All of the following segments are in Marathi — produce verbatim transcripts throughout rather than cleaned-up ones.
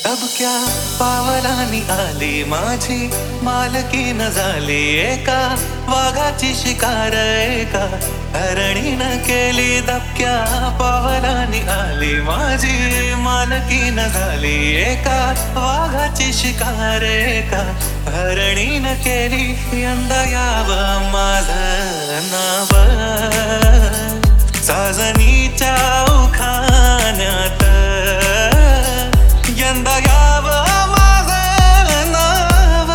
दबक्या पावलांनी आली माझी मालकीन झाली एका वाघाची शिकार एका हरणीनं केली. दबक्या पावलांनी आली माझी मालकीन झाली एका वाघाची शिकार एका हरणीनं केली. यंदा यावं माझं नाव साजनीच्या उखाण्यात, यंदा यावं माझं नाव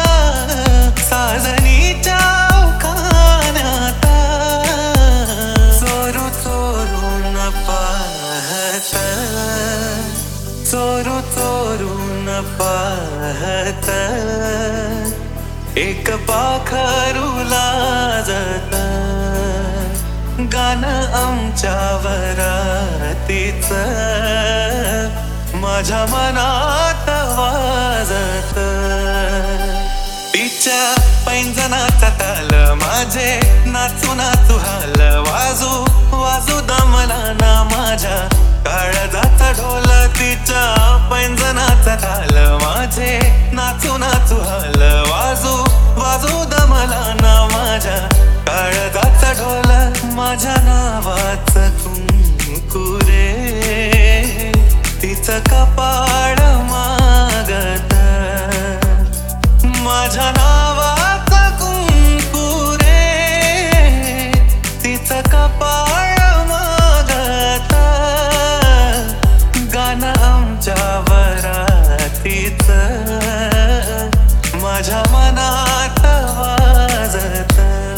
साजनीच्या उखाण्यात. चोरू चोरून पाहत, चोरू चोरून पाहत एक पाखरू लाजत. गाणं आमच्या वरातीच माझ्या मनात वाजत. तिच्या पैंजनाचा ताल माझे नाचू नाचू हाल वाजू वाजू दमला ना माझ्या काळजाचा ढोल. तिच्या पैंजनाचा ताल माझे नाचू नाचू हाल वाजू वाजू दमला ना माझ्या काळजाचा ढोल. माझ्या नावाचं कुंकू रे तिचं कपाळ मागत. माझ्या नावाचं कुंकू रे तिचं कपाळ मागत. गाणं आमच्या वरातीच माझ्या मनात वाजत.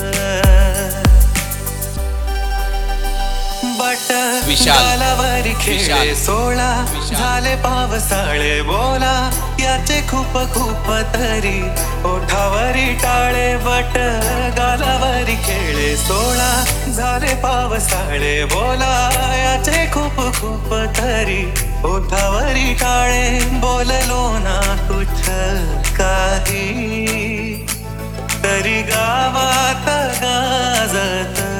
गालावरी खेळे सोळा झाले पावसाळे बोला याचे खूप खूप तरी ओठावरी टाळे. बट गालावरी खेळे सोळा झाले पावसाळे बोला याचे खूप खूप तरी ओठावरी टाळे. बोललो ना कुठ काही तरी गावात गाजत.